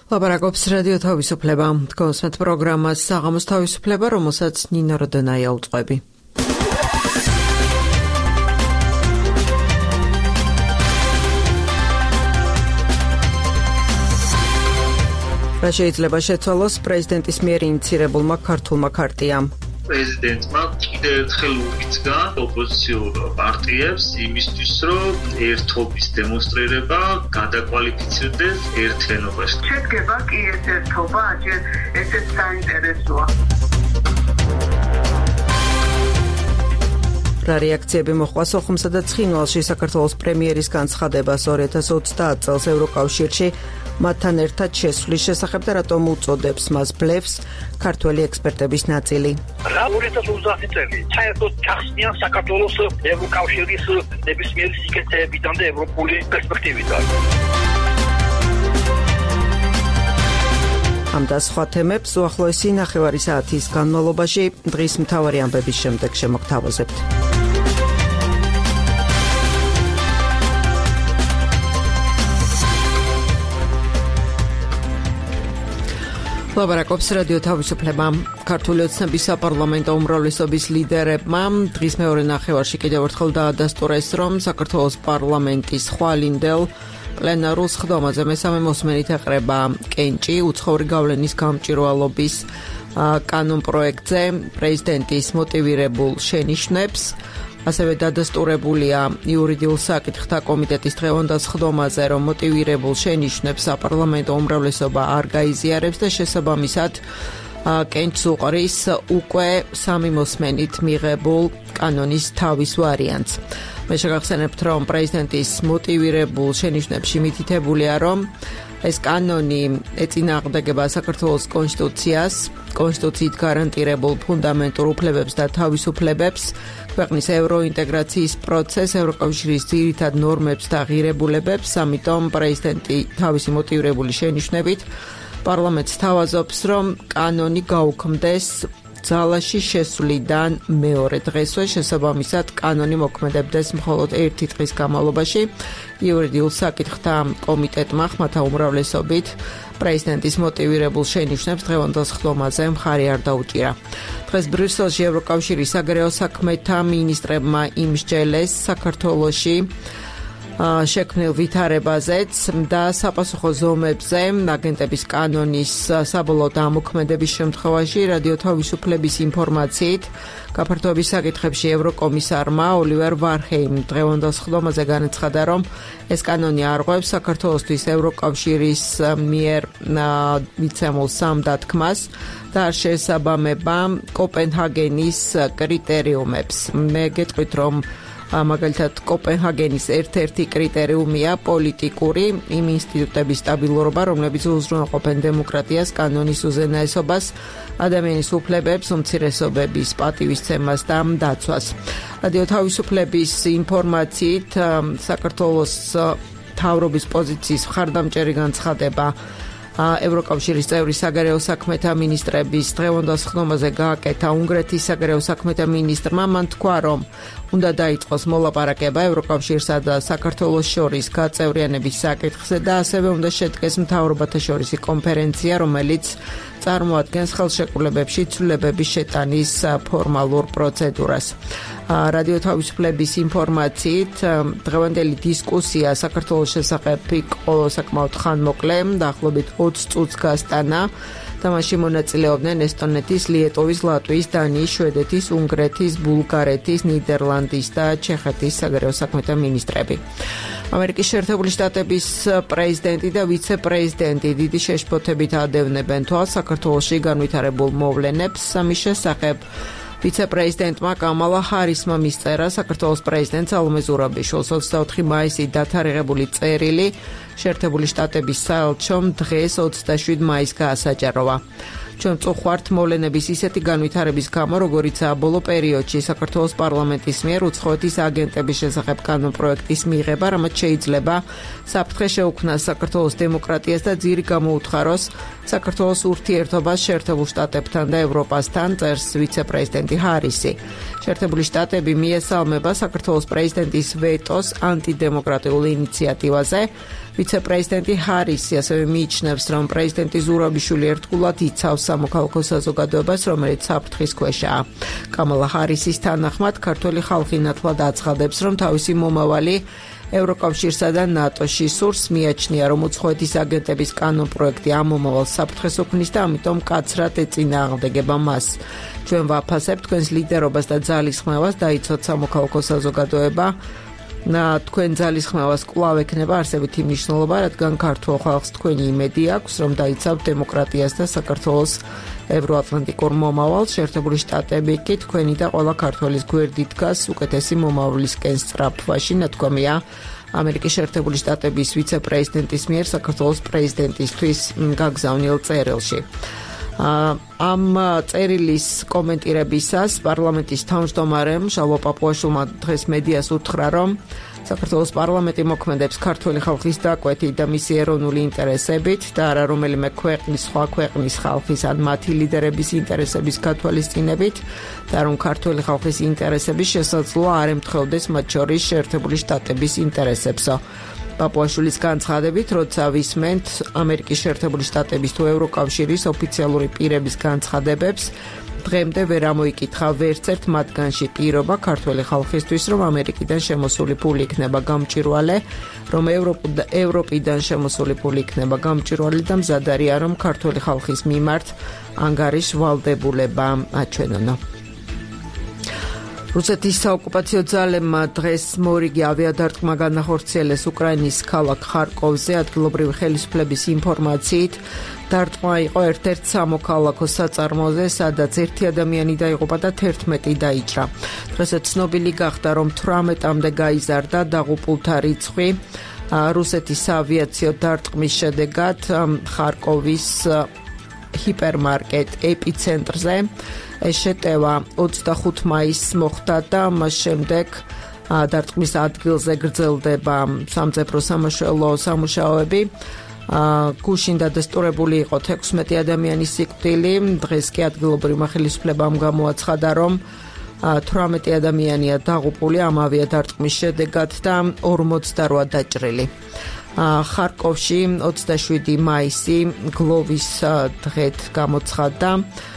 ლაპარაკობს რადიო თავისუფლება. გონსმეთ პროგრამას საღამოს თავისუფლება, რომელსაც ნინო როდონაია უწყები. რა შეიძლება შეცვალოს პრეზიდენტის მიერ ინიციირებულმა ქართულმა ქარტიამ? პრეზიდენტმა კიდევ ერთხელ უგიძგა ოპოზიციურ პარტიებს იმისთვის, რომ ერთობის დემონსტრირება გადაკვალიფიცირდეს ერთიანობაში. შედგება კი ეს ერთობა, აჯერ ესეც საინტერესოა. რა რეაქციები მოხდა სოხუმსა და ცხინვალში საქართველოს პრემიერის განცხადებას 2030 წელს ევროკავშირში მათთან ერთად შესვლის შესახებ და რატომ უწოდებს მას ბლეფს ქართველი ექსპერტების ნაწილი. რა 2030 წელი საერთოდ გახსნიან საქართველოს ევროკავშირის ნებისმიერი სიკეთეებიდან და ევროპული პერსპექტივიდან. ამ და სხვა თემებს უახლოესი ნახევარი საათის განმავლობაში დღის მთავარი ამბების შემდეგ შემოგთავაზებთ. ლაპარაკობს რადიო თავისუფლება. ქართული ოცნების საპარლამენტო უმრავლესობის ლიდერებმა დღის მეორე ნახევარში კიდევ ერთხელ დაადასტურეს, რომ საქართველოს პარლამენტის ხვალინდელ პლენარულ სხდომაზე მესამე მოსმენით ეყრება კენჭი უცხოური გავლენის გამჭვირვალობის კანონპროექტზე პრეზიდენტის მოტივირებულ შენიშვნებს. ასევე დადასტურებულია იურიდიულ საკითხთა კომიტეტის დღევანდელ სხდომაზე, რომ მოტივირებულ შენიშვნებს საპარლამენტო უმრავლესობა არ გაიზიარებს და შესაბამისად კენჭს უყრის უკვე სამი მოსმენით მიღებულ კანონის თავის ვარიანტს. მე შეგახსენებთ, რომ პრეზიდენტის მოტივირებულ შენიშვნებში მითითებულია, რომ ეს კანონი ეწინააღმდეგება საქართველოს კონსტიტუციას, კონსტიტუციით გარანტირებულ ფუნდამენტურ უფლებებს და თავისუფლებებს, ქვეყნის ევროინტეგრაციის პროცესს, ევროკავშირის ძირითად ნორმებს და ღირებულებებს, ამიტომ პრეზიდენტი თავისი მოტივირებული შენიშვნებით პარლამენტს თავაზობს, რომ კანონი გაუქმდეს ძალაში შესვლიდან მეორე დღესვე, შესაბამისად კანონი მოქმედებდეს მხოლოდ ერთი დღის განმავლობაში. იურიდიულ საკითხთა კომიტეტმა ხმათა უმრავლესობით პრეზიდენტის მოტივირებულ შენიშვნებს დღევანდელ სხდომაზე მხარი არ დაუჭირა. დღეს ბრიუსელში ევროკავშირის საგარეო საქმეთა მინისტრებმა იმსჯელეს საქართველოში შექმნილ ვითარებაზეც და საპასუხო ზომებზე აგენტების კანონის საბოლოო დამოქმედების შემთხვევაში რადიო თავისუფლების ინფორმაციით გაფართოების საკითხებში ევროკომისარმა ოლივერ ვარჰეიმ დღევანდელ სხდომაზე განაცხადა, რომ ეს კანონი არღვევს საქართველოსთვის ევროკავშირის მიერ მიცემულ სამ დათქმას და არ შეესაბამება კოპენჰაგენის კრიტერიუმებს. მე გეტყვით, რომ მაგალითად კოპენჰაგენის ერთ-ერთი კრიტერიუმია პოლიტიკური იმ ინსტიტუტების სტაბილურობა, რომლებიც უზრუნველყოფენ დემოკრატიას, კანონის უზენაესობას, ადამიანის უფლებებს, უმცირესობების პატივისცემას და დაცვას. რადიო თავისუფლების ინფორმაციით საქართველოს მთავრობის პოზიციის მხარდამჭერი განცხადება ევროკავშირის წევრი საგარეო საქმეთა მინისტრების დღევანდელ სხდომაზე გააკეთა უნგრეთის საგარეო საქმეთა მინისტრმა. მან თქვა, რომ უნდა დაიწყოს მოლაპარაკება ევროკავშირსა და საქართველოს შორის გაწევრიანების საკითხზე და ასევე უნდა შედგეს მთავრობათა შორისი კონფერენცია, რომელიც წარმოადგენს ხელშეკრულებებში ცვლილებების შეტანის ფორმალურ პროცედურას. რადიო თავისუფლების ინფორმაციით დღევანდელი დისკუსია საქართველოს შესახებ იყო საკმაოდ ხანმოკლე, დაახლოებით 20 წუთს გასტანა და მასში მონაწილეობდნენ ესტონეთის, ლიეტოვის, ლატვიის, დანიის, შვედეთის, უნგრეთის, ბულგარეთის, ნიდერლანდის და ჩეხეთის საგარეო საქმეთა მინისტრები. ამერიკის შეერთებული შტატების პრეზიდენტი და ვიცე-პრეზიდენტი დიდი შეშფოთებით ადევნებენ თვალს საქართველოში განვითარებულ მოვლენებს. ამის შესახებ ვიცე-პრეზიდენტმა კამალა ჰარისმა მისწერა საქართველოს პრეზიდენტ სალომე ზურაბიშვილს 24 მაისით დათარიღებული წერილი შეერთებული შტატების საელჩომ დღეს 27 მაისს გაასაჯაროვა. ჩვენ წუხვართ მოვლენების ისეთი განვითარების გამო, როგორიცაა ბოლო პერიოდში საქართველოს პარლამენტის მიერ უცხოეთის აგენტების შესახებ კანონპროექტის მიღება, რამაც შეიძლება საფრთხე შეუქმნას საქართველოს დემოკრატიას და ძირი გამოუთხაროს საქართველოს ურთიერთობას შეერთებულ შტატებთან და ევროპასთან, წერს ვიცე-პრეზიდენტი ჰარისი. შეერთებული შტატები მიესალმება საქართველოს პრეზიდენტის ვეტოს ანტიდემოკრატიულ ინიციატივაზე, ვიცე-პრეზიდენტი ჰარისი ასევე მიიჩნევს, რომ პრეზიდენტი ზურაბიშვილი ერთგულად იცავს სამოქალაქო საზოგადოებას, რომელიც საფრთხის ქვეშაა. კამალა ჰარისის თანახმად, ქართველი ხალხი ნათლად აცხადებს, რომ თავისი მომავალი ევროკავშირსა და ნატოში სურს, მიაჩნია, რომ უცხოეთის აგენტების კანონპროექტი ამ მომავალს საფრთხეს უქმნის და ამიტომ მკაცრად ეწინააღმდეგება მას. ჩვენ ვაფასებთ თქვენს ლიდერობას და ძალისხმევას, დაიცვათ სამოქალაქო საზოგადოება. თქვენ ძალისხმევას კვლავ ექნება არსებითი მნიშვნელობა, რადგან ქართულ ხალხს თქვენი იმედი აქვს, რომ დაიცავთ დემოკრატიას და საქართველოს ევროატლანტიკურ მომავალს. შეერთებული შტატები კი თქვენი და ყველა ქართველის გვერდით დგას უკეთესი მომავლისკენ სწრაფვაში, ნათქვამია ამერიკის შეერთებული შტატების ვიცე-პრეზიდენტის მიერ საქართველოს პრეზიდენტისთვის გაგზავნილ წერილში. ამ წერილის კომენტირებისას პარლამენტის თავმჯდომარემ შალვა პაპუაშვილმა დღეს მედიას უთხრა, რომ საქართველოს პარლამენტი მოქმედებს ქართველი ხალხის დაკვეთით და მისი ეროვნული ინტერესებით და არა რომელიმე ქვეყნის, სხვა ქვეყნის ხალხის ან მათი ლიდერების ინტერესების გათვალისწინებით და რომ ქართველი ხალხის ინტერესები შესაძლოა არ ემთხვეოდეს მათ შორის შეერთებული შტატების ინტერესებსო. პაპუაშვილის განცხადებით, როცა ვისმენთ ამერიკის შეერთებული შტატების თუ ევროკავშირის ოფიციალური პირების განცხადებებს, დღემდე ვერ ამოიკითხა ვერც ერთ მათგანში პირობა ქართველი ხალხისთვის, რომ ამერიკიდან შემოსული ფული იქნება გამჭვირვალე, რომ ევროპიდან შემოსული ფული იქნება გამჭვირვალე და მზად არიან, რომ ქართველი ხალხის მიმართ ანგარიშ ვალდებულება აჩვენონ. რუსეთის საოკუპაციო ძალებმა დღეს მორიგი ავიადარტყმა განახორციელეს უკრაინის ქალაქ ხარკოვზე. ადგილობრივი ხელისუფლების ინფორმაციით, დარტყმა იყო ერთ-ერთ სამოქალაქო საწარმოზე, სადაც 1 ადამიანი დაიღუპა და 11 დაიჭრა. დღეს ცნობილი გახდა, რომ 18-მდე გაიზარდა დაღუპულთა რიცხვი. რუსეთის საავიაციო დარტყმის შედეგად ხარკოვის ჰიპერმარკეტ ეპიცენტრზე ეს შეტევა 25 მაისს მოხდა და მას შემდეგ დარტყმის ადგილზე გრძელდება სამწებრო სამაშველო სამუშაოები. გუშინ დადასტურებული იყო 16 ადამიანის სიკვდილი. დღეს კი ადგილობრივმა ხელისუფლებამ გამოაცხადა, რომ 18 ადამიანია დაღუპული ამ ავიადარტყმის შედეგად და 48 დაჭრილი. ხარკოვში 27 მაისი გლოვის დღედ გამოცხადდა.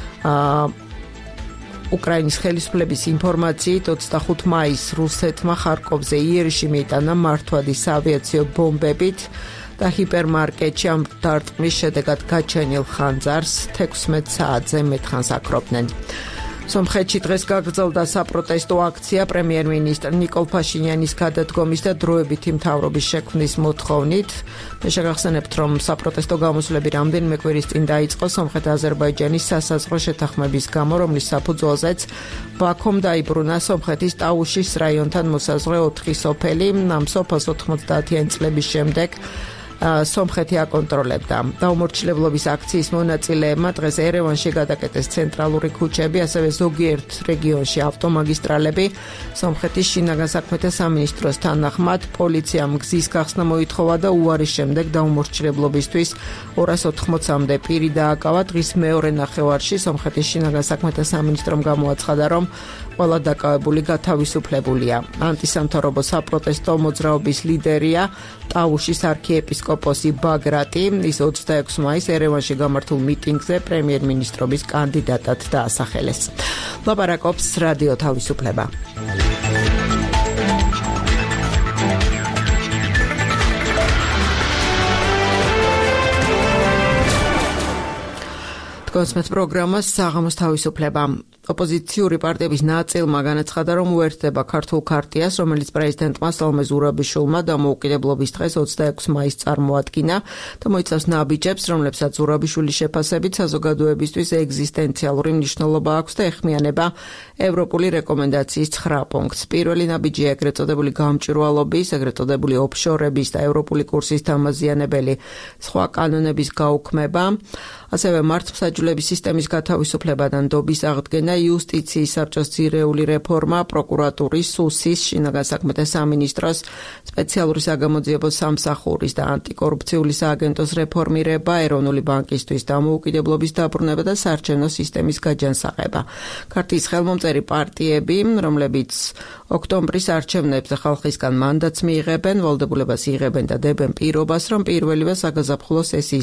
უკრაინის ხელისუფლების ინფორმაციით 25 მაისს რუსეთმა ხარკოვზე იერიში მიიტანა მართვადის ავიაციო ბომბებით და ჰიპერმარკეტში ამ დარტყმის შედეგად გაჩენილ ხანძარს 16 საათზე მეტხანს აკრობდნენ. სომხეთში დღეს გაგრძელდა საპროტესტო აქცია პრემიერ-მინისტრ ნიკოლ ფაშინიანის გადადგომის და დროებითი მთავრობის შექმნის მოთხოვნით. მე შეგახსენებთ, რომ საპროტესტო გამოსვლები რამდენიმე კვირის წინ დაიწყო სომხეთ-აზერბაიჯანის სასაზღვრო შეთანხმების გამო, რომლის საფუძველზეც ბაქომ დაიბრუნა სომხეთის ტაუშის რაიონთან მოსაზღვრე 4 სოფელი. ამ სოფელს 90-იანი წლების შემდეგ სომხეთი აკონტროლებდა. დაუმორჩილებლობის აქციის მონაწილეებმა დღეს ერევანში გადაკეტეს ცენტრალური ქუჩები, ასევე ზოგიერთ რეგიონში ავტომაგისტრალები. სომხეთის შინაგან საქმეთა სამინისტროს თანახმად პოლიციამ გზის გახსნა მოითხოვა და უარის შემდეგ დაუმორჩილებლობისთვის 280-მდე პირი დააკავა. დღის მეორე ნახევარში სომხეთის შინაგან საქმეთა სამინისტრომ გამოაცხადა, რომ ყველა დაკავებული გათავისუფლებულია. ანტისამთავრობო საპროტესტო მოძრაობის ლიდერია ტაუშის არქიეპისკოპოსი ბაგრატი. ის 26 მაისს ერევანში გამართულ მიტინგზე პრემიერ-მინისტრობის კანდიდატად დაასახელეს. ლაპარაკობს რადიო თავისუფლება. თქვენს პროგრამას საღამოს თავისუფლება. ოპოზიციური პარტიების ნაწილმა განაცხადა, რომ უერთდება ქართულ ქარტიას, რომელიც პრეზიდენტმა სალომე ზურაბიშვილმა დამოუკიდებლობის დღეს 26 მაისს წარმოადგინა და მოიცავს ნაბიჯებს, რომლებსაც ზურაბიშვილის შეფასებით საზოგადოებისთვის ეგზისტენციალური მნიშვნელობა აქვს და ეხმიანება ევროპული რეკომენდაციის 9 პუნქტს. პირველი ნაბიჯია ეგრეთ წოდებული გამჭვირვალობის, ეგრეთ წოდებული ოფშორების და ევროპული კურსის დამაზიანებელი სხვა კანონების გაუქმება, ასევე მართლმსაჯულე ხელისუფლების სისტემის გათავისუფლება და ნდობის აღდგენა, იუსტიციის საბჭოს ძირეული რეფორმა, პროკურატურის, სუსის, შინაგან საქმეთა სამინისტროს, სპეციალური საგამოძიებო სამსახურის და ანტიკორუფციული სააგენტოს რეფორმირება, ეროვნული ბანკისთვის დამოუკიდებლობის დაბრუნება და საარჩევნო სისტემის გაჯანსაღება. ქართლის ხელმომწერი პარტიები, რომლებიც ოქტომბრის არჩევნებზე ხალხისგან მანდატს მიიღებენ, ვალდებულებას იღებენ და დებენ პირობას, რომ პირველივე საგაზაფხულო სესიის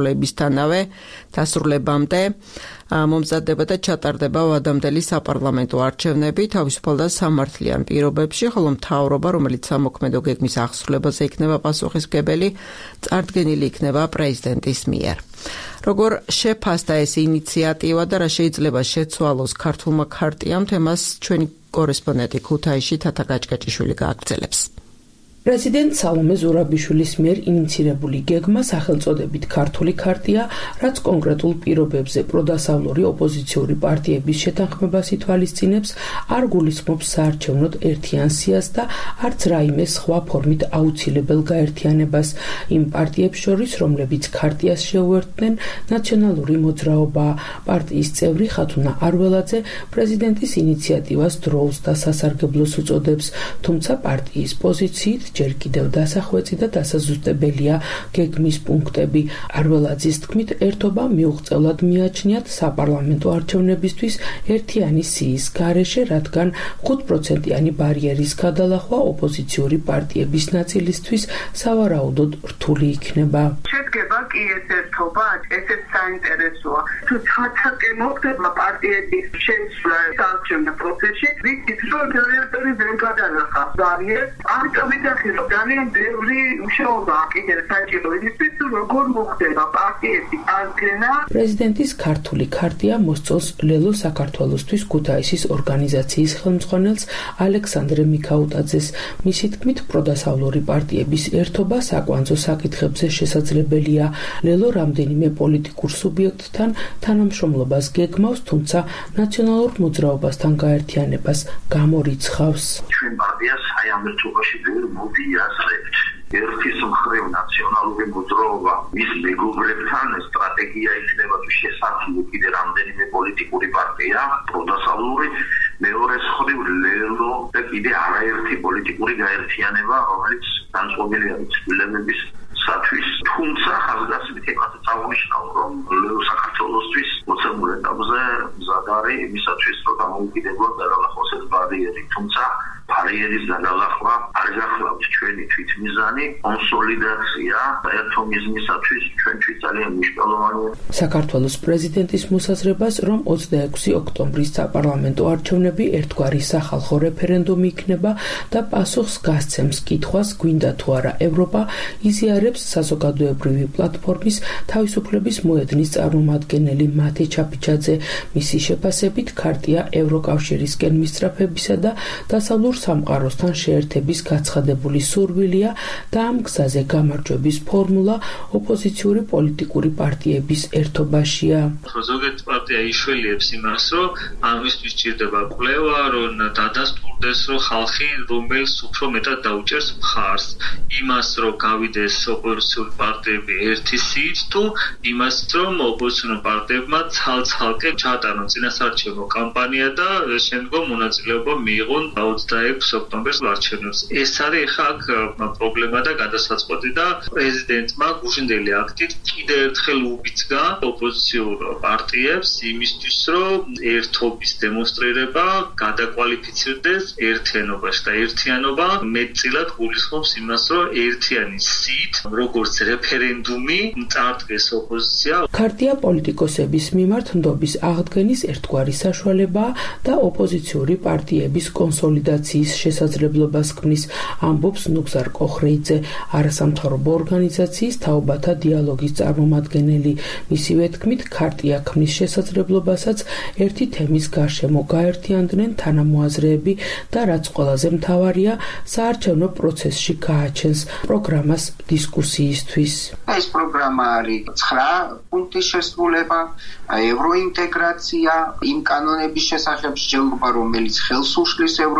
დასრულებამდე მომზადდება და ჩატარდება ვადამდელი საპარლამენტო არჩევნები თავისუფალ და სამართლიან პირობებში, ხოლო მთავრობა, რომელიც სამოქმედო გეგმის აღსრულებაზე იქნება პასუხისმგებელი, წარდგენილი იქნება პრეზიდენტის მიერ. Როგორ შეფასდა ეს ინიციატივა და რა შეიძლება შეცვალოს ქართულმა ქარტიამ, თემას ჩვენი კორესპონდენტი ქუთაისში თათა გაჭკაჭიშვილი გააგრძელებს. პრეზიდენტ სალომე ზურაბიშვილის მიერ ინიცირებული გეგმა სახელწოდებით ქართული ქარტია, რაც კონკრეტულ პირობებზე პროდასავლური ოპოზიციური პარტიების შეთანხმებას ითვალისწინებს, არ გულისხმობს საარჩევნოდ ერთიან სიას და არც რაიმე სხვა ფორმით აუცილებელ გაერთიანებას იმ პარტიებს შორის, რომლებიც ქარტიას შეუერთდნენ, ნაციონალური მოძრაობა, პარტიის წევრი ხათუნა არველაძე პრეზიდენტის ინიციატივას დროულს და სასარგებლოს უწოდებს, თუმცა პარტიის პოზიციით ჯერ კიდევ დასახვეწი და დასაზუსტებელია გეგმის პუნქტები. არველაძის თქმით, ერთობა მიუღწევლად მიაჩნიათ საპარლამენტო არჩევნებისთვის ერთიანი სიის გარეშე, რადგან 5%-იანი ბარიერის გადალახვა ოპოზიციური პარტიების ნაწილისთვის სავარაუდოდ რთული იქნება. შედგება კი ეს ერთობა, ესეც საინტერესოა. თუ ცალკე მოხდება პარტიების შეცვლა საარჩევნო პროცესში, ვიცით, რომ რეალურად ვერ გადალახა ბარიერს, ამიტომ ძალიან ბევრი მუშაობა კიდევ საჭირო იმისთვის, როგორ მოხდება პარტიების აღდგენა. პრეზიდენტის ქართული ქარტია მოსწონს ლელო საქართველოსთვის ქუთაისის ორგანიზაციის ხელმძღვანელს ალექსანდრე მიქაუტაძეს. მისი თქმით, პროდასავლური პარტიების ერთობა საკვანძო საკითხებზე შესაძლებელია. ლელო რამდენიმე პოლიტიკურ სუბიექტთან თანამშრომლობას გეგმავს, თუმცა ნაციონალურ მოძრაობასთან გაერთიანებას გამორიცხავს. ჩვენ პარტიას ამ ერთობაში ვერ მოვიაზრებთ. ერთის მხრივ ნაციონალური მოძრაობა მის მეგობრებთან სტრატეგია იქნება თუ შესაძლოა კიდე რამდენიმე პოლიტიკური პარტია პროდასავლური, მეორეს მხრივ ლელო და კიდე არაერთი პოლიტიკური გაერთიანება, რომელიც განწყობილია ცვლილებების სათვის. თუმცა ხაზგასმით ეკაც აღნიშნავ, რომ ლელო საქართველოსთვის მოცემულ ეტაპზე მზად არის იმისათვის, რომ დამოუკიდებლად გადალახოს ეს ბარიერი, თუმცა ბარიერის გადალახვა არ გახლავთ ჩვენი თვითმიზანი, კონსოლიდაცია ერთომიზმისათვის ჩვენთვის ძალიან მნიშვნელოვანია. საქართველოს პრეზიდენტის მოსაზრებას, რომ 26 ოქტომბრის საპარლამენტო არჩევნები ერთგვარი სახალხო რეფერენდუმი იქნება და პასუხს გასცემს კითხვას, გვინდა თუ არა ევროპა, იზიარებს საზოგადოებრივი პლატფორმის თავისუფლების მოედნის წარმომადგენელი მათე ჩაფიჩაძე. მისი შეფასებით, ქარტია ევროკავშირისკენ მისწრაფებისა და დასავლურ სამყაროსთან შეერთების გაცხადებული სურვილია და ამ გზაზე გამარჯვების ფორმულა ოპოზიციური პოლიტიკური პარტიების ერთობაშია. ზოგიერთი პარტია იშველიებს იმას, რომ ამისთვის ჭირდება კვლევა, რომ დადასტურდეს, რომ ხალხი რომელს უფრო მეტად დაუჭერს მხარს, იმას, რომ გავიდეს ოპოზიციური პარტიები ერთი სიით, თუ იმას, რომ ოპოზიციური პარტიებმა ცალ-ცალკე ჩაატარონ წინასაარჩევნო კამპანია და შემდგომ მონაწილეობა მიიღონ 26 ოქტომბერს არჩევნებს. ეს არის ხა პრობლემა და გადასაწყვეტი და პრეზიდენტმა გუშინდელი აქტით კიდევ ერთხელ უბიძგა ოპოზიციურ პარტიებს იმისთვის, რომ ერთობის დემონსტრირება გადაკვალიფიცირდეს ერთიანობაში და ერთიანობა მეტწილად გულისხმობს იმას, რომ ერთიანი სიით, როგორც რეფერენდუმი წარდგეს ოპოზიცია. ქარტია პოლიტიკოსების მიმართ ნდობის აღდგენის ერთგვარი საშუალებაა და ოპოზიციური პარტიების კონსოლიდაციის შესაძლებლობას ქმნის, ამბობს ნუგზარ კოხრეიძე, არასამთავრობო ორგანიზაციის თაობათა დიალოგის წარმომადგენელი. მისივე თქმით, ქარტია ქმნის შესაძლებლობასაც ერთი თემის გარშემო გაერთიანდნენ თანამოაზრეები და რაც ყველაზე მთავარია, საარჩევნო პროცესში გააჩენს პროგრამას დისკუსიისთვის. ეს პროგრამა არის 9 პუნქტის შესრულება, ევროინტეგრაცია, იმ კანონების შესახებ შეურბა, რომელიც ხელს უშლის ევროინტეგრაციას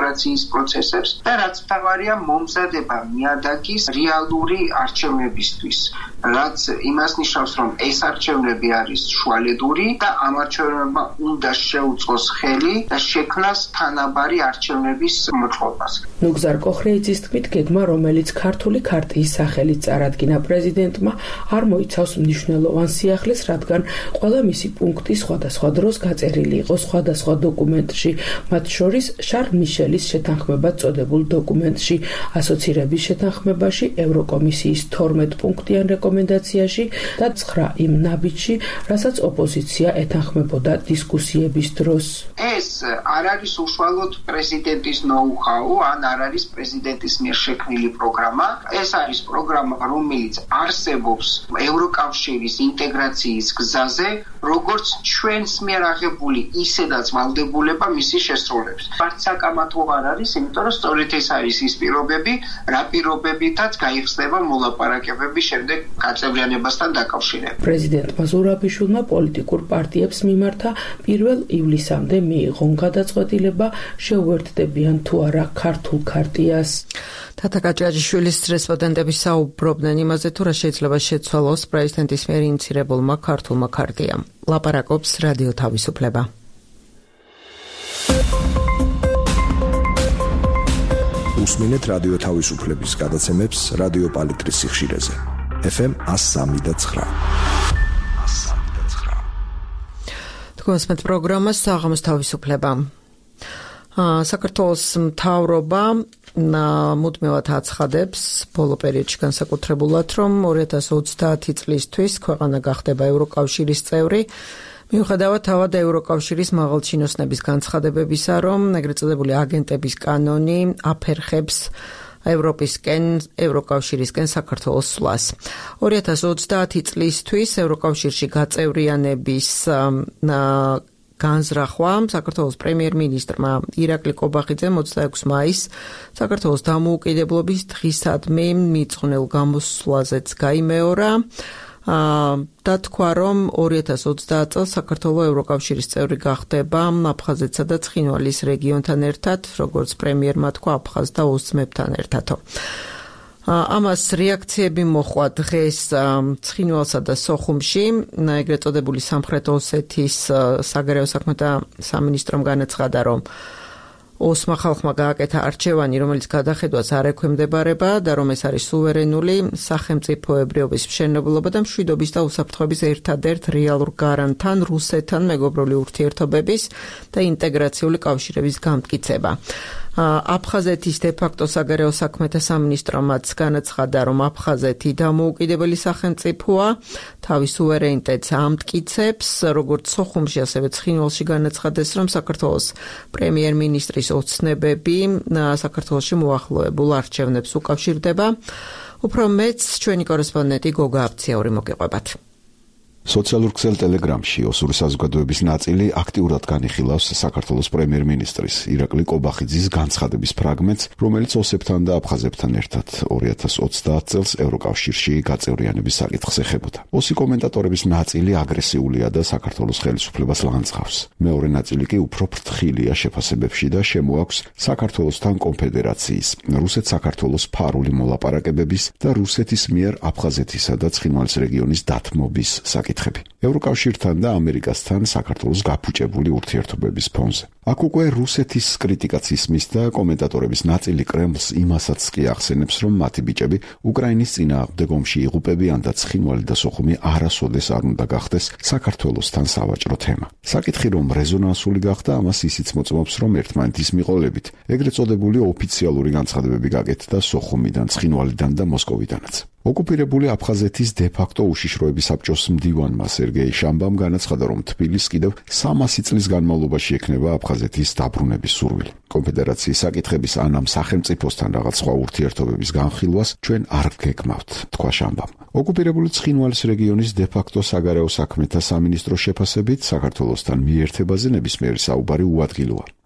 ინტეგრაციის პროცესებს და რაც თავარია მომზადება ნიადაგის რეალური არჩევნებისთვის, რაც იმას ნიშნავს, რომ ეს არჩევნები არის შუალედური და ამ არჩევნებმა უნდა შეუწყოს ხელი და შექმნას თანაბარი არჩევნების მოწყობას. ნუგზარ კოხრეიძის თქმით, გეგმა, რომელიც ქართული ქარტიის სახელით წარადგინა პრეზიდენტმა, არ მოიცავს მნიშვნელოვან სიახლეს, რადგან ყველა მისი პუნქტი სხვადასხვა დროს გაწერილი იყო სხვადასხვა დოკუმენტში, მათ შორის შარლ მიშელის შეთანხმებად წოდებულ დოკუმენტში, ასოცირების შეთანხმებაში, ევროკომისიის 12 პუნქტიან რეკომენდაციაში და 9 იმ ნაბიჯში, რასაც ოპოზიცია ეთანხმებოდა დისკუსიების დროს. ეს არ არის უშუალოდ პრეზიდენტის ნოუ-ჰაუ, ან არ არის პრეზიდენტის მიერ შექმნილი პროგრამა. ეს არის პროგრამა, რომელიც არსებობს ევროკავშირის ინტეგრაციის გზაზე, როგორც ჩვენს მიერ აღებული, ისედაც ვალდებულება მისი შესრულების. არც საკამათო არ არის, იმიტომ რომ სწორედ ეს არის ის პირობები, რა პირობებითაც გაიხსნება მოლაპარაკებები შემდეგ გაწევრიანებასთან დაკავშირებით. პრეზიდენტმა ზურაბიშვილმა პოლიტიკურ პარტიებს მიმართა 1 ივლისამდე მიიღონ გადაწყვეტილება შეუერთდებიან თუ არა ქართულ ქარტიას. თათა გაჭაჭიშვილის რესპონდენტები საუბრობდნენ იმაზე, თუ რა შეიძლება შეცვალოს პრეზიდენტის მიერ ინიცირებულმა ქართულმა ქარტიამ. ლაპარაკობს რადიო თავისუფლება. უსმინეთ რადიო თავისუფლების გადაცემებს რადიო პალიტრის სიხშირეზე. FM 103.9. თქვენს პროგრამას საღამოს თავისუფლება. საქართველოს მთავრობა მუდმივად აცხადებს ბოლო პერიოდში განსაკუთრებულად, რომ 2030 წლისთვის ქვეყანა გახდება ევროკავშირის წევრი. მიუხედავად თავად ევროკავშირის მაღალჩინოსნების განცხადებებისა, რომ ეგრეთ წოდებული აგენტების კანონი აფერხებს ევროპისკენ, ევროკავშირისკენ საქართველოს სვლას. 2030 წლისთვის ევროკავშირში გაწევრიანების განზრახვა საქართველოს პრემიერ-მინისტრმა ირაკლი კობახიძემ 26 მაისს საქართველოს დამოუკიდებლობის დღისადმი მიძღვნილ გამოსვლაზეც გაიმეორა და თქვა, რომ 2030 წელს საქართველოს ევროკავშირის წევრი გახდება აფხაზეთსა და ცხინვალის რეგიონთან ერთად, როგორც პრემიერმა თქვა, აფხაზ და ოსმებთან ერთადო. ამას რეაქციები მოხვა დღეს ცხინვალსა და სოხუმში, ეგრეთ წოდებული სამხრეთ ოსეთის საგარეო საქმეთა სამინისტრომ განაცხადა, რომ ოსმა ხალხმა გააკეთა არჩევანი, რომელიც გადახედვას არ ექვემდებარება და რომ ეს არის სუვერენული სახელმწიფოებრიობის მშენებლობა და მშვიდობის და უსაფრთხოების ერთადერთ რეალურ გარანტთან რუსეთთან მეგობრული ურთიერთობების და ინტეგრაციული კავშირების გამტკიცება. აფხაზეთის დე-ფაქტო საგარეო საქმეთა სამინისტრომაც განაცხადა, რომ აფხაზეთი დამოუკიდებელი სახელმწიფოა, თავის სუვერენიტეტს ამტკიცებს, როგორც სოხუმში, ასევე ცხინვალში განაცხადეს, რომ საქართველოს პრემიერ-მინისტრის ოცნებები საქართველოში მოახლოებულ არჩევნებს უკავშირდება. უფრო მეც ჩვენი კორესპონდენტი გოგა აფციაური მოგიყვებათ. სოციალურ ქსელ ტელეგრამში ოსური საზოგადოების ნაწილი აქტიურად განიხილავს საქართველოს პრემიერ-მინისტრის ირაკლი კობახიძის განცხადების ფრაგმენტს, რომელიც ოსებთან და აფხაზებთან ერთად 2030 წელს ევროკავშირში გაწევრიანების საკითხს ეხებოდა. ოსი კომენტატორების ნაწილი აგრესიულია და საქართველოს ხელისუფლებას ლანძღავს. მეორე ნაწილი კი უფრო ფრთხილია შეფასებებში და შემოაქვს საქართველოსთან კონფედერაციის, რუსეთ-საქართველოს ფარული მოლაპარაკებების და რუსეთის მიერ აფხაზეთისა და ცხინვალის რეგიონის დათმობის საკითხები. ევროკავშირთან და ამერიკასთან საქართველოს გაფუჭებული ურთიერთობების ფონზე. აქ უკვე რუსეთის კრიტიკაც ისმის და კომენტატორების ნაწილი კრემლს იმასაც კი ახსენებს, რომ მათი ბიჭები უკრაინის წინააღმდეგ ომში იღუპებიან და ცხინვალი და სოხუმი არასოდეს არ უნდა გახდეს საქართველოსთან სავაჭრო თემა. საკითხი რომ რეზონანსული გახდა, ამას ისიც მოწმობს, რომ ერთმანეთის მიყოლებით ეგრეთ წოდებული ოფიციალური განცხადებები გაკეთდა სოხუმიდან, ცხინვალიდან და მოსკოვიდანაც. ოკუპირებული აფხაზეთის დე-ფაქტო უშიშროების საბჭოს მდივანმა სერგეი შამბამ განაცხადა, რომ თბილისს კიდევ 300 წლის განმავლობაში ექნება აფხაზეთის დაბრუნების სურვილი. კონფედერაციის საკითხების ან ამ სახელმწიფოსთან რაღაც სხვა ურთიერთობების განხილვას ჩვენ არ ვგეგმავთ, თქვა შამბამ. ოკუპირებული ცხინვალის რეგიონის დე-ფაქტო საგარეო საქმეთა სამინისტროს შეფასებით საქართველოსთან მიერთებაზე ნებისმიერი საუბარი უადგილოა.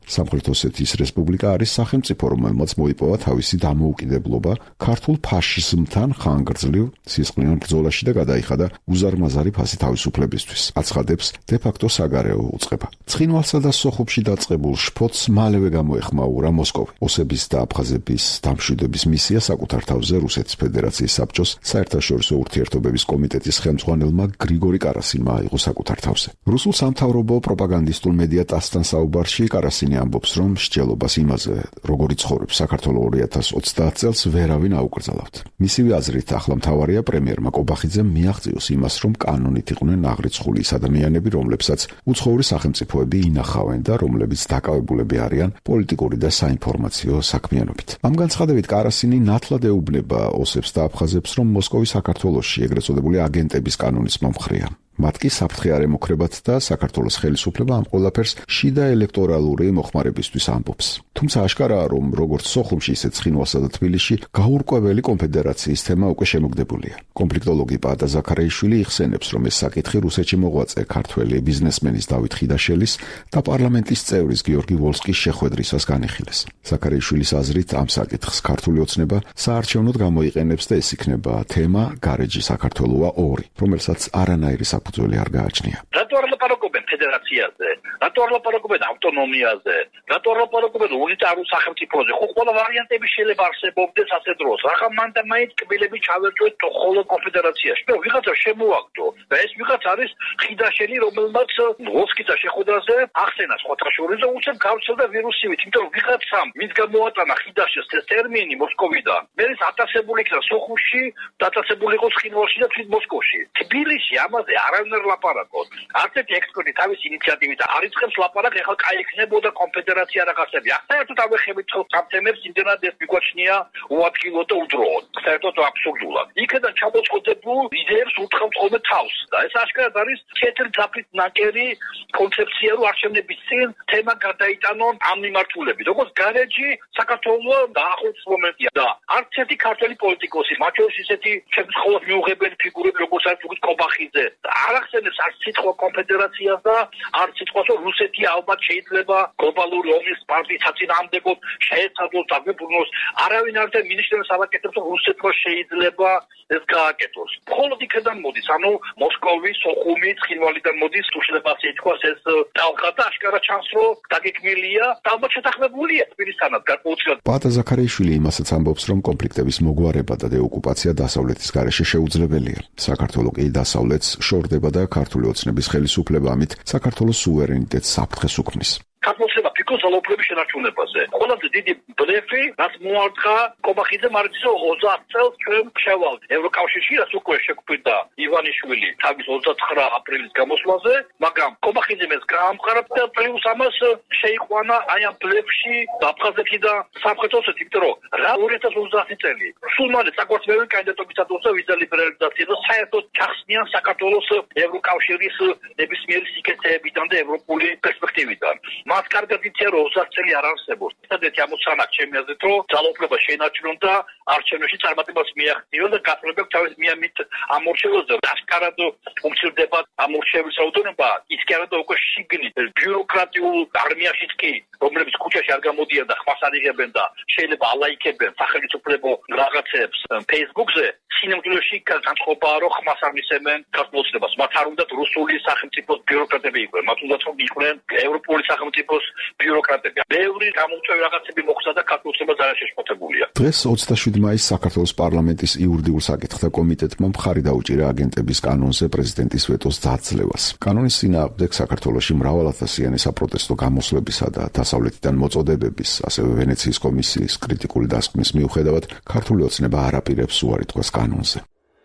სამხრეთ ოსეთის რესპუბლიკა არის სახელმწიფო, რომელმაც მოიპოვა თავისი დამოუკიდებლობა ქართულ ფაშიზმთან ხანგრძლივ სისხლიან ბრძოლაში და გადაიხადა უზარმაზარი ფასი თავისუფლებისთვის. აცხადებს დე-ფაქტო საგარეო უწყება. ცხინვალსა და სოხუმში დაწყებულ შფოთს მალევე გამოეხმაურა მოსკოვი. ოსების და აფხაზების დამშვიდობის მისია საკუთარ თავზე რუსეთის ფედერაციის საბჭოს საერთაშორისო ურთიერთობების კომიტეტის ხელმძღვანელმა გრიგორი კარასინმა აიღო საკუთარ თავზე. რუსულ სამთავრობო პროპაგანდისტულ მედია ტასთან საუბარში კარასინი ამბობს, რომ მსჯელობას იმაზე, როგორ იცხოვრებს საქართველო 2030 წელს ვერავინ აუკრძალავთ. მისივე აზრით, ახლა მთავარია პრემიერმა კობახიძემ მიაღწიოს იმას, რომ კანონით იყვნენ აღრიცხული ის ადამიანები, რომლებსაც უცხოური სახელმწიფოები ინახავენ და რომლებიც დაკავებულები არიან პოლიტიკური და საინფორმაციო საქმიანობით. ამ განცხადებით კარასინი ნათლად ეუბნება ოსებს და აფხაზებს, რომ მოსკოვი საქართველოში ეგრეთ წოდებული აგენტების კანონის მომხრეა. მათ კი საფრთხე არ ემუქრებათ და საქართველოს ხელისუფლება ამ ყველაფერს შიდა ელექტორალური მოხმარებისთვის ამბობს. თუმცა აშკარაა, რომ როგორც სოხუმში, ისე ცხინვალსა და თბილისში გაურკვეველი კონფედერაციის თემა უკვე შემოგდებულია. კონფლიქტოლოგი პაატა ზაქარაიშვილი იხსენებს, რომ ეს საკითხი რუსეთში მოღვაწე ქართველი ბიზნესმენის დავით ხიდაშელის და პარლამენტის წევრის გიორგი ვოლსკის შეხვედრისას განიხილეს. ზაქარაიშვილის აზრით, ამ საკითხს ქართული ოცნება საარჩევნოდ გამოიყენებს და ეს იქნება თემა გარეჯი საქართველოა 2, რომელსაც არანაირი საფუძველი არ გააჩნია. რატო არ ლაპარაკობენ ფედერაციაზე? რატო არ ლაპარაკობენ ავტონომიაზე? რატო არ ლაპარაკობენ უნიტარულ სახელმწიფოზე? ხო, ყველა ვარიანტები შეიძლება არსებობდეს ასე დროს. რახან მან და მაინც კბილები ჩავერჯვეთ ხოლო კონფედერაციაში. და ვიღაცა შემოაგდო. და ეს ვიღაცა არის ხიდაშელი, რომელმაც ვოლსკითა შეხვედრაზე ახსენა სხვათა შორის და უცებ გავრცელდა ვირუსივით, იმიტომ რომ ვიღაცამ მით გამოატანა ხიდაშეს ეს ტერმინი მოსკოვიდან. მე ის ატაცებული იქნა სოხუმში, დაწესებული იყო ცხინვალში და თვით მოსკოვში. თბილისში ამაზე არავინ არ ლაპარაკობს. არც ერთი ექსპერტი თავის ინიციატივით არ იწყებს ლაპარაკს, ეხლა კაი იქნებოდა კონფედერაცია რაღაცები. საერთოდ ავეხებით ამ თემებს, იმდენად ეს მიგვაჩნია უადგილო და უდროო. საერთოდ აბსურდულად. იქიდან ჩამოწყვეტებულ იდეებს უთხოვთ ხოლმე თავს და ეს აშკარად არის თეთრი ძაფით ნაკერი კონცეფცია, რომ არჩევნების წინ თემა გადაიტანონ ამ მიმართულებით. როგორც გარეჯი საქართველოს დაახლოებით მომენტია და არც ერთი ქართველი პოლიტიკოსი, მათ შორის ისეთი შემთხვევით მიუღებელი ფიგურები, როგორც არის კობახიძე, არ ახსენებს არც სიტყვა კონფედერაციას და არც სიტყვას, რომ რუსეთი ალბათ შეიძლება გლობალური ომის პარტიის საწინააღმდეგოდ შეეცადოს და გვებრუნოს. არავინ არ მინისტრებს ავაკეთებს, რომ რუსეთმა შეიძლება ეს გააკეთოს. მხოლოდ იქიდან მოდის, ანუ მოსკოვი, სოხუმი, ცხინვალიდან მოდის, უშლებას ეთქვას ეს ტალღა და აშკარა ჩანს, რომ დაგეკმილია და ალბათ შეთანხმებულია თბილისთანაც გარკვეულწილად. პაატა ზაქარაიშვილი იმასაც ამბობს, რომ კონფლიქტების მოგვარება და დეოკუპაცია დასავლეთის გარეშე შეუძლებელია. საქართველო კი დასავლეთს შორდება და ქართული ოცნების ხელისუფლება ამით საქართველოს სუვერენიტეტს საფრთხეს უქმნის. საქართველოს ფიქრობს ძალაუფლების შენარჩუნებაზე. ყველაზე დიდი ბლეფი, რაც მოარტყა კობახიძემ არის, რომ 20 წელს ჩვენ შევალთ ევროკავშირში, რაც უკვე შეგვიდა ივანიშვილი თავის 29 აპრილის გამოსვლაზე, მაგრამ კობახიძემ ეს გაამყარა და პლუს ამას შეიყვანა აი ამ ბლეფში აფხაზეთი და სამხრეთ ოსეთი, იმიტომ რომ რა 2030 წელი სულ მალე საკვირველთმევენ კანდიდატობის დადოსა ვიზა ლიბერალიზაცია და საერთოდ ჩახსნიან საქართველოს ევროკავშირის ნებისმიერი სიკეთეებიდან და ევროპული პერსპექტივიდან. მას კარგად იციან, რომ 20 წელი არ არსებობს. ერთადერთი ამოცანა ჩემი აზრით, რომ ძალაუფლება შეინარჩუნონ და არჩევნებში წარმატებას მიაღწიონ და გასწრებებს თავის მიამით ამორჩეულზე. აშკარად უმცირდება ამორჩეულის რაოდენობა, ის კი არა და უკვე შიგნით ბიუროკრატიულ არმიაშიც კი, რომლებიც ქუჩაში არ გამოდიან და ხმას არ იღებენ და შეიძლება ალაიქებენ სახელმწიფო რაღაცებს Facebook-ზე, სინამდვილეში განსხვავებაა, რომ ხმას არ მისცემენ ქართულოცნებას. მათ არ უნდათ რუსული სახელმწიფოს ბიუროკრატები იყვნენ, მათ უნდათ რომ იყვნენ ევროპული სახელმწიფოს ბიუროკრატები. ბევრი გამოწვევი რაღაცები მოხდა და ქართულოცნება ძალიან შეშფოთებულია. დღეს 27 მაისს საქართველოს პარლამენტის იურიდიულ საკითხთა კომიტეტმა მხარი დაუჭირა აგენტების კანონზე პრეზიდენტის ვეტოს დაძლევას. კანონის წინააღმდეგ საქართველოში მრავალათასიანი საპროტესტო გამოსვლებისა და დასავლეთიდან მოწოდებების, ასევე ვენეციის კომისიის კრიტიკული დასკვნის მიუხედავად, ქართული ოცნება არ აპირებს უარი თქვას კანონზე.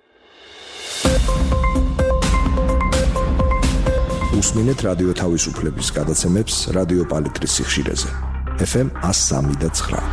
უსმინეთ რადიო თავისუფლების გადაცემებს რადიო პალიტრის სიხშირეზე. FM 103.9.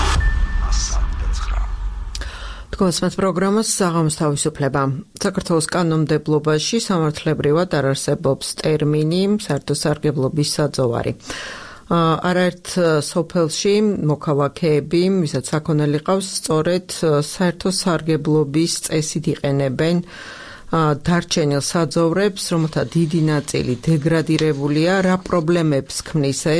თქვენს პროგრამას საღამოს თავისუფლება. საქართველოს კანონმდებლობაში სამართლებრივად არ არსებობს ტერმინი საერთო სარგებლობის საძოვარი. არაერთ სოფელში მოქალაქეები, ვისაც საქონელი ყავს, სწორედ საერთო სარგებლობის წესით იყენებენ დარჩენილ საძოვრებს, რომელთა დიდი ნაწილი დეგრადირებულია. რა პრობლემებს ქმნის ეს?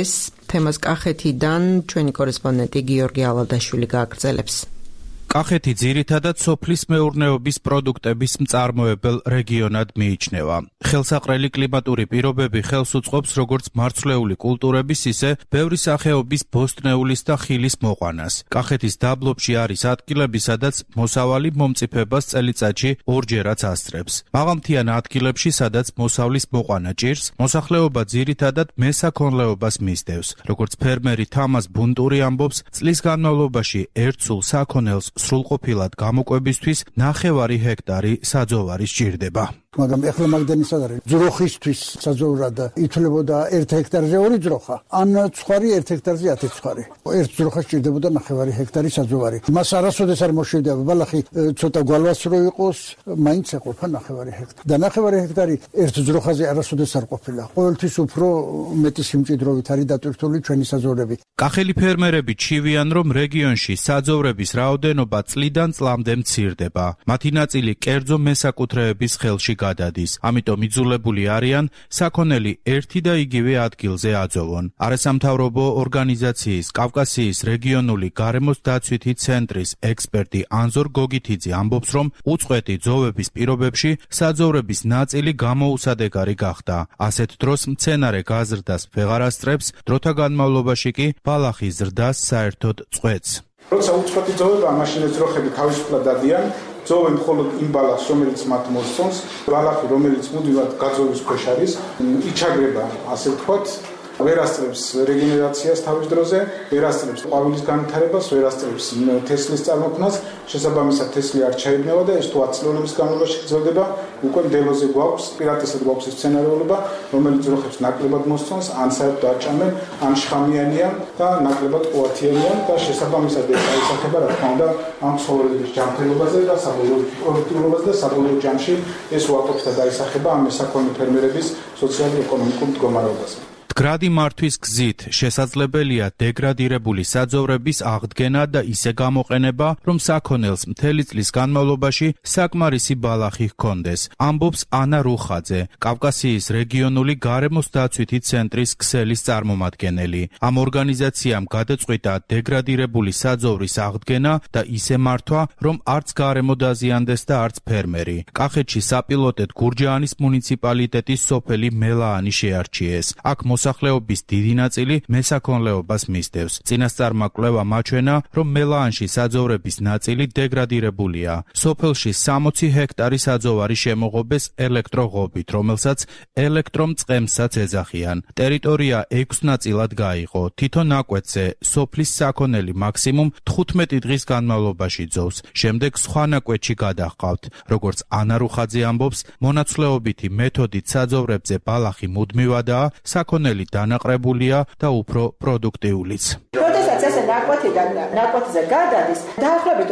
თემას კახეთიდან ჩვენი კორესპონდენტი გიორგი ალადაშვილი გააგრძელებს. კახეთი ძირითადად სოფლის მეურნეობის პროდუქტების მწარმოებელ რეგიონად მიიჩნევა. ხელსაყრელი კლიმატური პირობები ხელს უწყობს როგორც მარცვლეული კულტურების, ისე ბევრი სახეობის ბოსტნეულის და ხილის მოყვანას. კახეთის დაბლობში არის ადგილები, სადაც მოსავალი მომწიფებას წელიწადში ორჯერაც ასწრებს. მაღალმთიან ადგილებში, სადაც მოსავლის მოყვანა ჭირს, მოსახლეობა ძირითადად მესაქონლეობას მისდევს. როგორც ფერმერი თამაზ ბუნტური ამბობს, წლის განმავლობაში ერთ სულ საქონელს სრულყოფილად გამოკვებისთვის 9 ჰექტარი საძოვარი სჭირდება. მაგრამ ეხლა მაგდენისად არის ძროხისთვის საძოვრად ითვლებოდა 1 ჰექტარზე 2 ძროხა, ან ცხარი 1 ჰექტარზე 10 ცხარი. ერთ ძროხას სჭირდებოდა 9 ჰექტარი საძოვარი. მას არასოდეს არ მოშევდება ბალახი ცოტა გვალვას რო იყოს, მაინც ეყოფა 9 ჰექტარი. და 9 ჰექტარი ერთ ძროხაზე არასოდეს არ ყოფილა. ყოველთვის უფრო მეტი სიმჭიდროვით არის დატვირთული ჩვენი საძოვრები. კახელი ფერმერები ჩივიან, რომ რეგიონში საძოვრების რაოდენობა წლიდან წლამდე მცირდება. მათი ნაწილი კერძო მესაკუთრეების ხელში გადადის. ამიტომ იძულებული არიან საქონელი ერთი და იგივე ადგილზე აძოვონ. არასამთავრობო ორგანიზაციის კავკასიის რეგიონული გარემოს დაცვითი ცენტრის ექსპერტი ანზორ გოგითიძე ამბობს, რომ უწყვეტი ძოვების პირობებში საძოვრების ნაწილი გამოუსადეგარი გახდა. ასეთ დროს მცენარე გაზრდას ვეღარ ასწრებს, დროთა განმავლობაში კი ბალახის ზრდას საერთოდ წყვეტს. როცა უწყვეტი ძოვება, მაშინ ეს ძროხები თავისუფლად დადიან, ძოვენ მხოლოდ იმ ბალახს, რომელიც მათ მოსწონს, ბალახი, რომელიც მუდმივად გაძოვის ქვეშ არის, იჩაგრება, ასე ვთქვათ, ვერ ასწრებს რეგენერაციას თავის დროზე, ვერ ასწრებს ყვავილის განვითარებას, ვერ ასწრებს თესლის წარმოქმნას, შესაბამისად თესლი არ ჩაებნევა და ეს თუ 10 წლების განმავლობაში გრძელდება, უკვე მდელოზე გვაქვს, პირატესად გვაქვს ეს სცენარიულობა, რომელიც ძროხებს ნაკლებად მოსწონს, ან საერთოდ არ ჭამენ, ან შხამიანია და ნაკლებად ყუათიანია და შესაბამისად ეს აისახება, რა თქმა უნდა, ამ ცხოველების ჯანმრთელობაზე და საბოლოო პროდუქტიულობაზე და საბოლოო ჯამში ეს უარყოფითად აისახება ამ მესაქონლე ფერმერების სოციალურ-ეკონომიკურ მდგომარეობაზე. მდგრადი მართვის გზით შესაძლებელია დეგრადირებული საძოვრების აღდგენა და ისე გამოყენება, რომ საქონელს მთელი წლის განმავლობაში საკმარისი ბალახი ჰქონდეს, ამბობს ანა რუხაძე, კავკასიის რეგიონული გარემოს დაცვითი ცენტრის ქსელის წარმომადგენელი. ამ ორგანიზაციამ გადაწყვიტა დეგრადირებული საძოვრის აღდგენა და ისე მართვა, რომ არც გარემო დაზიანდეს და არც ფერმერი. კახეთში საპილოტედ გურჯაანის მუნიციპალიტეტის სოფელი მელაანი შეარჩიეს. აქ მოსახლეობის დიდი ნაწილი მესაქონლეობას მისდევს. წინასწარმაკვლევა მაჩვენა, რომ მელაანში საძოვრების ნაწილი დეგრადირებულია. სოფელში 60 ჰექტარი საძოვარი შემოღობეს ელექტროღობით, რომელსაც ელექტრომწყემსაც ეძახიან. ტერიტორია 6 ნაწილად გაიყო. თითო ნაკვეთზე სოფლის საქონელი მაქსიმუმ 15 დღის განმავლობაში ძოვს. შემდეგ სხვა ნაკვეთში გადაჰყავთ. როგორც ანა რუხაძე ამბობს, მონაცვლეობითი მეთოდით საძოვრებზე ბალახი მუდმივადაა, საქონელი დანაყრებულია და უფრო პროდუქტიულიც. როდესაც ესე ნაკვეთიდან ნაკვეთზე გადადის, დაახლოებით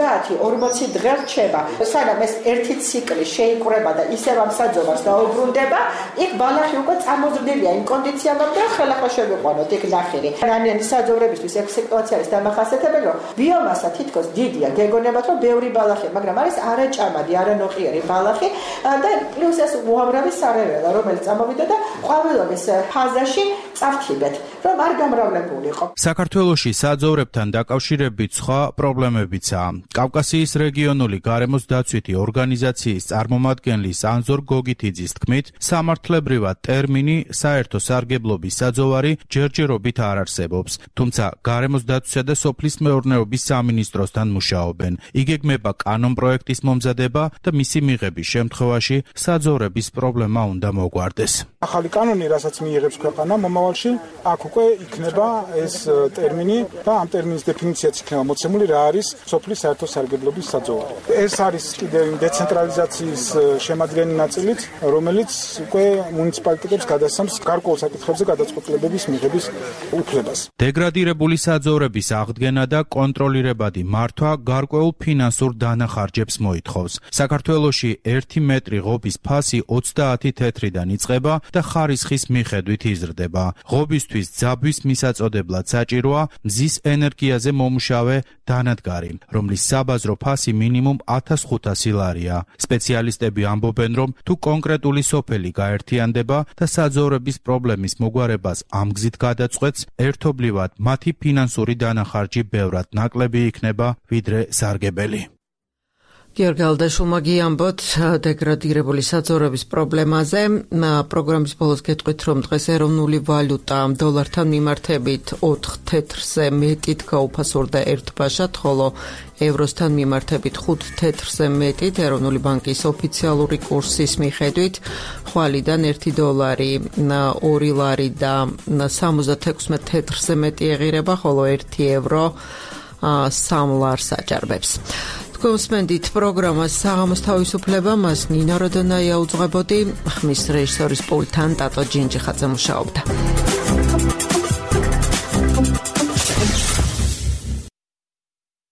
30-40 დღე რჩება, სანამ ეს ერთი ციკლი შეიკრება და ისევ ამ საძოვარს დაუბრუნდება, იქ ბალახი უკვე წამოზრდილია იმ კონდიციამდე და ხელახლა შევიყვანოთ იქ ნახირი. რანიანი საძოვრებისთვის ეს სიტუაცია არის დამახასიათებელი, რომ ბიომასა თითქოს დიდია, გეგონებათ, რომ ბევრი ბალახია, მაგრამ არის არაჭამადი, არანოყიერი ბალახი და პლუს ეს უამრავი სარეველა, რომელიც წამოვიდა და ყვავილობის ფაზაში წავთიბეთ, რომ არ გამრავლებულიყო. საქართველოში საძოვრებთან დაკავშირებით სხვა პრობლემებიცაა. კავკასიის რეგიონული გარემოს დაცვითი ორგანიზაციის წარმომადგენლის ანზორ გოგითიძის თქმით, სამართლებრივად ტერმინი საერთო სარგებლობის საძოვარი ჯერჯერობით არ არსებობს, თუმცა გარემოს დაცვისა და სოფლის მეურნეობის სამინისტროსთან მუშაობენ. იგეგმება კანონპროექტის მომზადება და მისი მიღების შემთხვევაში საძოვრების პრობლემა უნდა მოგვარდეს. ახალი კანონი, რასაც მიიღებს ქვეყანა მომავალში, აქ უკვე იქნება ეს ტერმინი და ამ ტერმინის დეფინიციაც იქნება მოცემული, რა არის სოფლის საერთო სარგებლობის საძოვარი. ეს არის კიდევ დეცენტრალიზაციის შემადგენელი ნაწილიც, რომელიც უკვე მუნიციპალიტეტებს გადასცემს გარკვეულ საკითხებზე გადაწყვეტილებების მიღების უფლებას. დეგრადირებული საძოვრების აღდგენა და კონტროლირებადი მართვა გარკვეულ ფინანსურ დანახარჯებს მოითხოვს. საქართველოში 1 მეტრი ღობის ფასი 30 თეთრიდან იწყება და ხარისხის მიხედვით იზრდება. ღობისთვის ძაბვის მისაწოდებლად საჭიროა მზის ენერგიაზე მომუშავე დანადგარი, რომლის საბაზრო ფასი მინიმუმ 1500 ლარია. სპეციალისტები ამბობენ, რომ თუ კონკრეტული სოფელი გაერთიანდება და საძოვრების პრობლემის მოგვარებას ამ გზით გადაწყვეტს, ერთობლივად მათი ფინანსური დანახარჯი ბევრად ნაკლები იქნება, ვიდრე სარგებელი. გიორგი ალდაშულმა გიამბოთ დეგრადირებული საძოვრების პრობლემაზე. პროგრამის ბოლოს გეტყვით, რომ დღეს ეროვნული ვალუტა დოლართან მიმართებით 4 თეთრზე მეტით გაუფასურდა ერთ ბაშად, ხოლო ევროსთან მიმართებით 5 თეთრზე მეტით. ეროვნული ბანკის ოფიციალური კურსის მიხედვით ხვალიდან 1 დოლარი 2 ლარი და 76 თეთრზე მეტი ეღირება, ხოლო 1 ევრო 3 ლარს აჭარბებს. გოსმენდით პროგრამას საღამოს თავისუფლება, მას ნინა როდონაია უძღვებოდი, ხმის რეჟისორის პულტთან ტატო ჯინჯიხაძე მუშაობდა.